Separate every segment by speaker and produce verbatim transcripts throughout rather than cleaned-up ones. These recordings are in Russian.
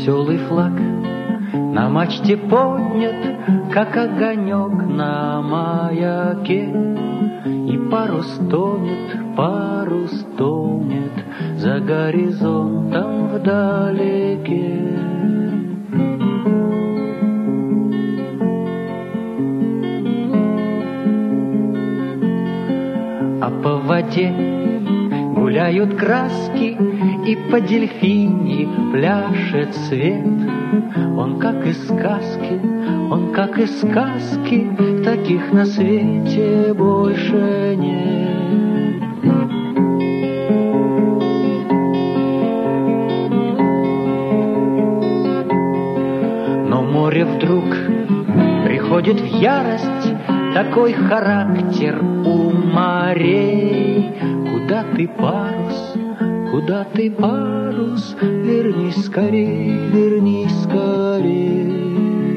Speaker 1: Веселый флаг на мачте поднят, как огонек на маяке, и парус тонет, парус тонет за горизонтом вдалеке. А по воде гуляют краски, и по дельфине пляшет свет. Он как из сказки, он как из сказки, таких на свете больше нет. Но море вдруг приходит в ярость, такой характер у морей. Куда ты, парус, куда ты, парус, вернись скорей, вернись скорей.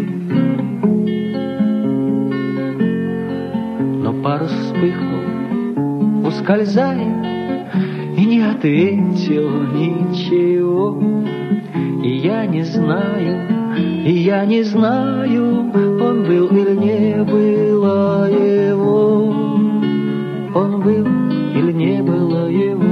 Speaker 1: Но парус вспыхнул, ускользая, и не ответил ничего. И я не знаю, и я не знаю, он был или не было его. Он был или не было его.